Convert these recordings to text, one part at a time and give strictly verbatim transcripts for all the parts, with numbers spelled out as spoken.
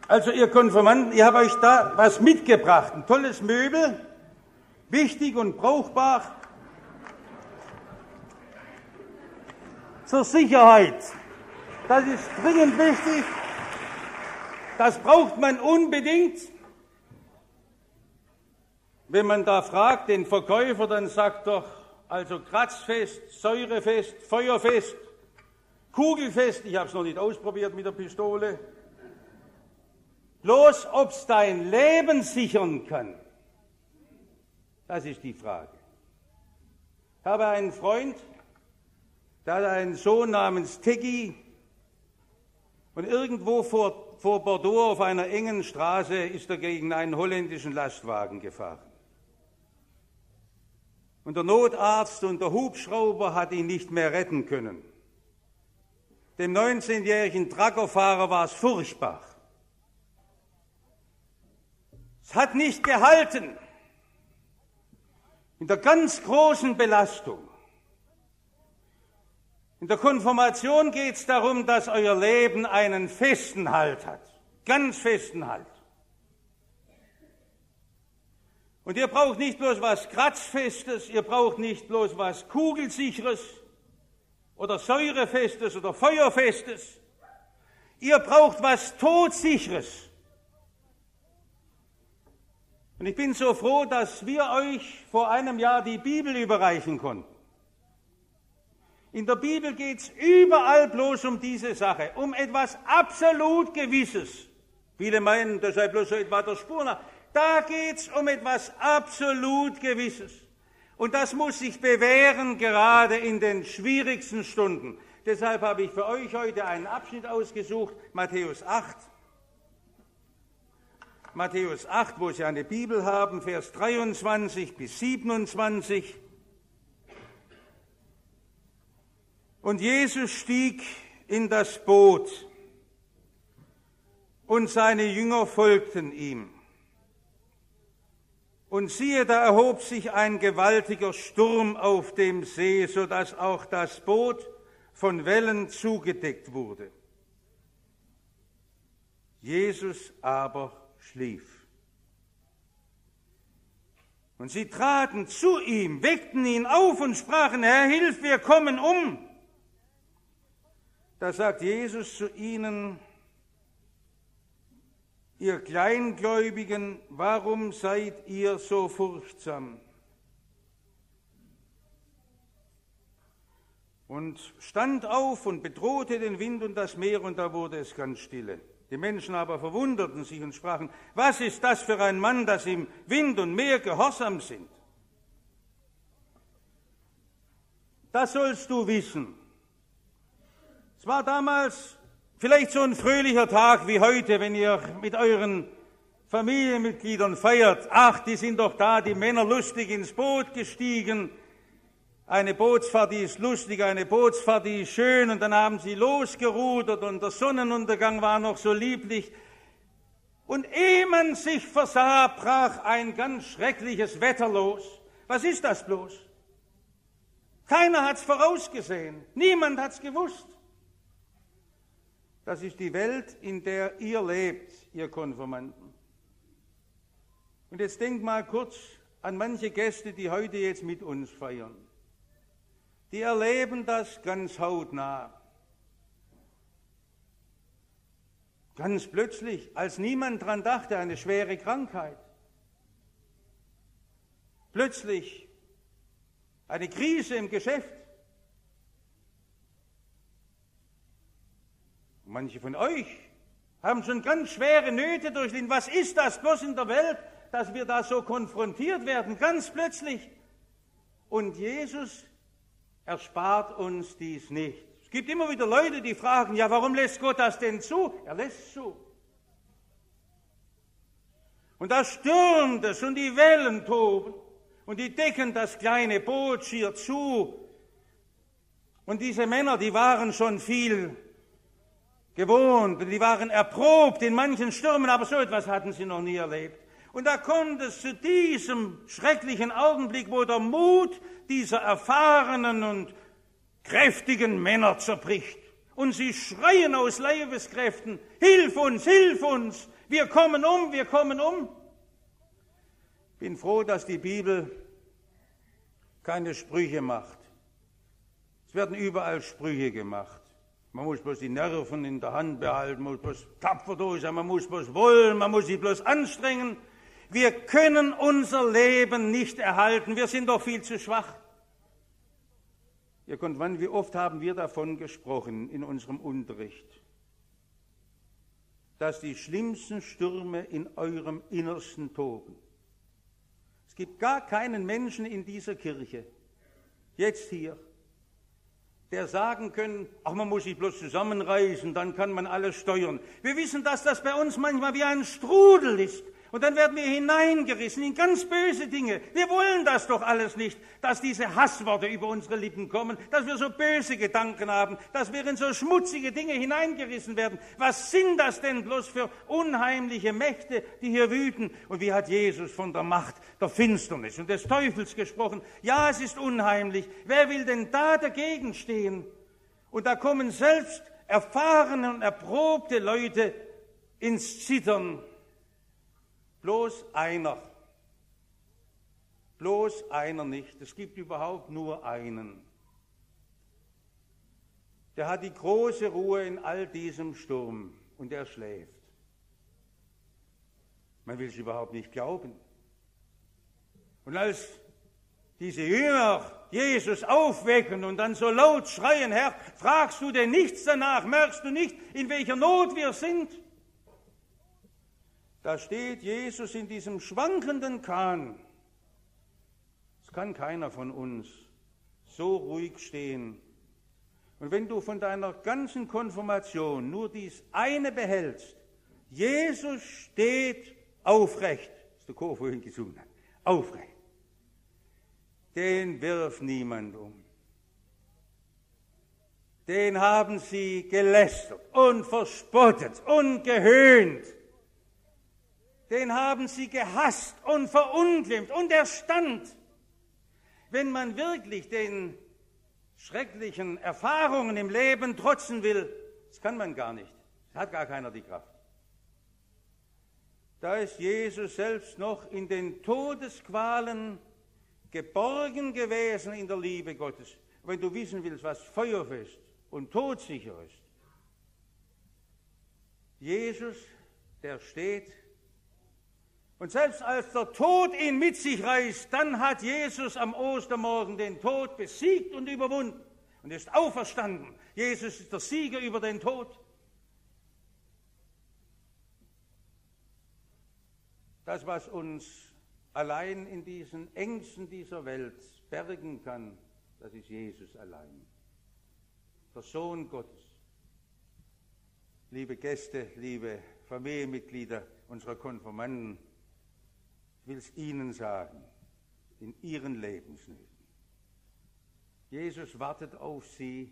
Also ihr Konfirmanden, ich habe euch da was mitgebracht. Ein tolles Möbel, wichtig und brauchbar. Zur Sicherheit. Das ist dringend wichtig. Das braucht man unbedingt. Wenn man da fragt, den Verkäufer, dann sagt doch, also kratzfest, säurefest, feuerfest, kugelfest, ich habe es noch nicht ausprobiert mit der Pistole. Bloß, ob es dein Leben sichern kann, das ist die Frage. Ich habe einen Freund, der hat einen Sohn namens Teggy und irgendwo vor, vor Bordeaux auf einer engen Straße ist er gegen einen holländischen Lastwagen gefahren. Und der Notarzt und der Hubschrauber hat ihn nicht mehr retten können. Dem neunzehnjährigen Truckerfahrer war es furchtbar. Es hat nicht gehalten. In der ganz großen Belastung. In der Konfirmation geht es darum, dass euer Leben einen festen Halt hat. Ganz festen Halt. Und ihr braucht nicht bloß was Kratzfestes, ihr braucht nicht bloß was Kugelsicheres oder Säurefestes oder Feuerfestes. Ihr braucht was Todsicheres. Und ich bin so froh, dass wir euch vor einem Jahr die Bibel überreichen konnten. In der Bibel geht es überall bloß um diese Sache, um etwas absolut Gewisses. Viele meinen, das sei bloß so etwa der Spur nach. Da geht es um etwas absolut Gewisses. Und das muss sich bewähren, gerade in den schwierigsten Stunden. Deshalb habe ich für euch heute einen Abschnitt ausgesucht, Matthäus acht. Matthäus acht, wo Sie eine Bibel haben, Vers dreiundzwanzig bis siebenundzwanzig. Und Jesus stieg in das Boot und seine Jünger folgten ihm. Und siehe, da erhob sich ein gewaltiger Sturm auf dem See, so dass auch das Boot von Wellen zugedeckt wurde. Jesus aber schlief. Und sie traten zu ihm, weckten ihn auf und sprachen, Herr, hilf, wir kommen um. Da sagt Jesus zu ihnen, ihr Kleingläubigen, warum seid ihr so furchtsam? Und stand auf und bedrohte den Wind und das Meer, und da wurde es ganz stille. Die Menschen aber verwunderten sich und sprachen, was ist das für ein Mann, dass ihm Wind und Meer gehorsam sind? Das sollst du wissen. Es war damals vielleicht so ein fröhlicher Tag wie heute, wenn ihr mit euren Familienmitgliedern feiert. Ach, die sind doch da, die Männer lustig ins Boot gestiegen. Eine Bootsfahrt, die ist lustig, eine Bootsfahrt, die ist schön. Und dann haben sie losgerudert und der Sonnenuntergang war noch so lieblich. Und ehe man sich versah, brach ein ganz schreckliches Wetter los. Was ist das bloß? Keiner hat's vorausgesehen. Niemand hat's gewusst. Das ist die Welt, in der ihr lebt, ihr Konfirmanden. Und jetzt denkt mal kurz an manche Gäste, die heute jetzt mit uns feiern. Die erleben das ganz hautnah. Ganz plötzlich, als niemand dran dachte, eine schwere Krankheit. Plötzlich eine Krise im Geschäft. Manche von euch haben schon ganz schwere Nöte durchlitten. Was ist das bloß in der Welt, dass wir da so konfrontiert werden, ganz plötzlich? Und Jesus erspart uns dies nicht. Es gibt immer wieder Leute, die fragen, ja, warum lässt Gott das denn zu? Er lässt zu. Und da stürmt es und die Wellen toben und die decken das kleine Boot schier zu. Und diese Männer, die waren schon viel gewohnt und die waren erprobt in manchen Stürmen, aber so etwas hatten sie noch nie erlebt. Und da kommt es zu diesem schrecklichen Augenblick, wo der Mut dieser erfahrenen und kräftigen Männer zerbricht. Und sie schreien aus Leibeskräften, hilf uns, hilf uns, wir kommen um, wir kommen um. Ich bin froh, dass die Bibel keine Sprüche macht. Es werden überall Sprüche gemacht. Man muss bloß die Nerven in der Hand behalten, man muss bloß tapfer durch sein, man muss bloß wollen, man muss sich bloß anstrengen. Wir können unser Leben nicht erhalten, wir sind doch viel zu schwach. Ihr könnt, wann, wie oft haben wir davon gesprochen in unserem Unterricht, dass die schlimmsten Stürme in eurem Innersten toben. Es gibt gar keinen Menschen in dieser Kirche, jetzt hier, der sagen können, ach, man muss sich bloß zusammenreißen, dann kann man alles steuern. Wir wissen, dass das bei uns manchmal wie ein Strudel ist. Und dann werden wir hineingerissen in ganz böse Dinge. Wir wollen das doch alles nicht, dass diese Hassworte über unsere Lippen kommen, dass wir so böse Gedanken haben, dass wir in so schmutzige Dinge hineingerissen werden. Was sind das denn bloß für unheimliche Mächte, die hier wüten? Und wie hat Jesus von der Macht der Finsternis und des Teufels gesprochen? Ja, es ist unheimlich. Wer will denn da dagegen stehen? Und da kommen selbst erfahrene und erprobte Leute ins Zittern. Bloß einer, bloß einer nicht. Es gibt überhaupt nur einen. Der hat die große Ruhe in all diesem Sturm und er schläft. Man will es überhaupt nicht glauben. Und als diese Jünger Jesus aufwecken und dann so laut schreien, Herr, fragst du denn nichts danach? Merkst du nicht, in welcher Not wir sind? Da steht Jesus in diesem schwankenden Kahn. Es kann keiner von uns so ruhig stehen. Und wenn du von deiner ganzen Konfirmation nur dies eine behältst, Jesus steht aufrecht, das der Chor vorhin gesungen hat, aufrecht, den wirft niemand um. Den haben sie gelästert und verspottet und gehöhnt. Den haben sie gehasst und verunglimpft und er stand. Wenn man wirklich den schrecklichen Erfahrungen im Leben trotzen will, das kann man gar nicht, das hat gar keiner die Kraft. Da ist Jesus selbst noch in den Todesqualen geborgen gewesen in der Liebe Gottes. Wenn du wissen willst, was feuerfest und todsicher ist, Jesus, der steht. Und selbst als der Tod ihn mit sich reißt, dann hat Jesus am Ostermorgen den Tod besiegt und überwunden und ist auferstanden. Jesus ist der Sieger über den Tod. Das, was uns allein in diesen Ängsten dieser Welt bergen kann, das ist Jesus allein, der Sohn Gottes. Liebe Gäste, liebe Familienmitglieder unserer Konfirmanden, ich will es Ihnen sagen, in Ihren Lebensnöten. Jesus wartet auf Sie.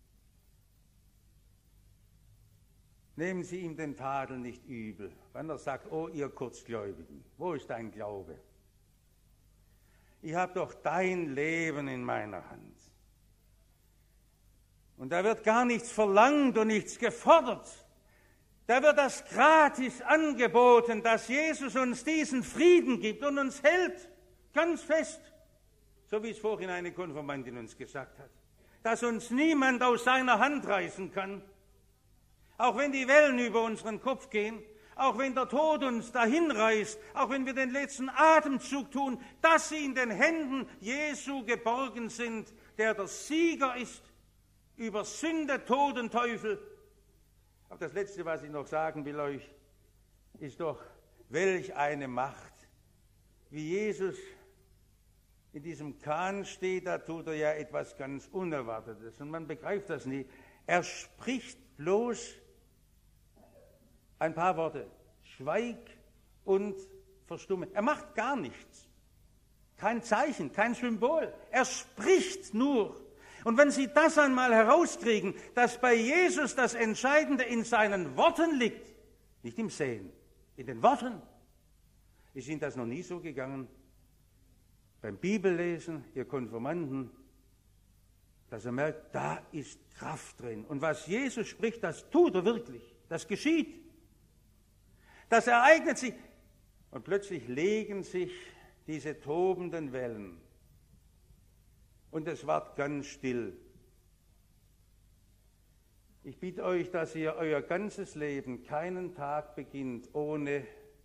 Nehmen Sie ihm den Tadel nicht übel, wenn er sagt, oh ihr Kurzgläubigen, wo ist dein Glaube? Ich habe doch dein Leben in meiner Hand. Und da wird gar nichts verlangt und nichts gefordert. Da wird das gratis angeboten, dass Jesus uns diesen Frieden gibt und uns hält, ganz fest, so wie es vorhin eine Konfirmandin uns gesagt hat, dass uns niemand aus seiner Hand reißen kann, auch wenn die Wellen über unseren Kopf gehen, auch wenn der Tod uns dahin reißt, auch wenn wir den letzten Atemzug tun, dass sie in den Händen Jesu geborgen sind, der der Sieger ist über Sünde, Tod und Teufel. Auch das Letzte, was ich noch sagen will euch, ist doch, welch eine Macht. Wie Jesus in diesem Kahn steht, da tut er ja etwas ganz Unerwartetes. Und man begreift das nie. Er spricht bloß ein paar Worte. Schweig und verstumme. Er macht gar nichts. Kein Zeichen, kein Symbol. Er spricht nur. Und wenn Sie das einmal herauskriegen, dass bei Jesus das Entscheidende in seinen Worten liegt, nicht im Sehen, in den Worten, ist Ihnen das noch nie so gegangen? Beim Bibellesen, ihr Konfirmanden, dass er merkt, da ist Kraft drin. Und was Jesus spricht, das tut er wirklich. Das geschieht. Das ereignet sich. Und plötzlich legen sich diese tobenden Wellen. Und es ward ganz still. Ich bitte euch, dass ihr euer ganzes Leben keinen Tag beginnt, ohne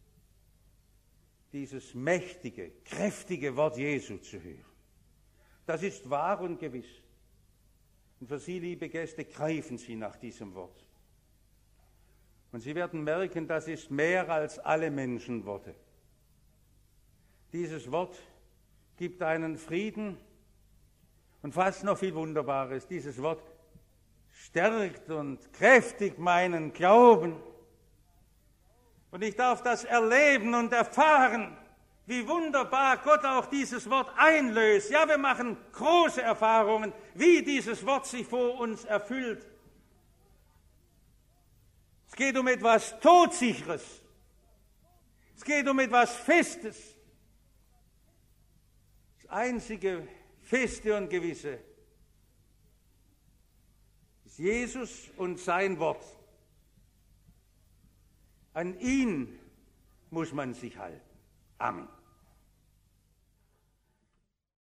dieses mächtige, kräftige Wort Jesu zu hören. Das ist wahr und gewiss. Und für Sie, liebe Gäste, greifen Sie nach diesem Wort. Und Sie werden merken, das ist mehr als alle Menschenworte. Dieses Wort gibt einen Frieden und fast noch viel Wunderbares. Dieses Wort stärkt und kräftigt meinen Glauben. Und ich darf das erleben und erfahren, wie wunderbar Gott auch dieses Wort einlöst. Ja, wir machen große Erfahrungen, wie dieses Wort sich vor uns erfüllt. Es geht um etwas Todsicheres. Es geht um etwas Festes. Das einzige Feste und Gewisse ist Jesus und sein Wort. An ihn muss man sich halten. Amen.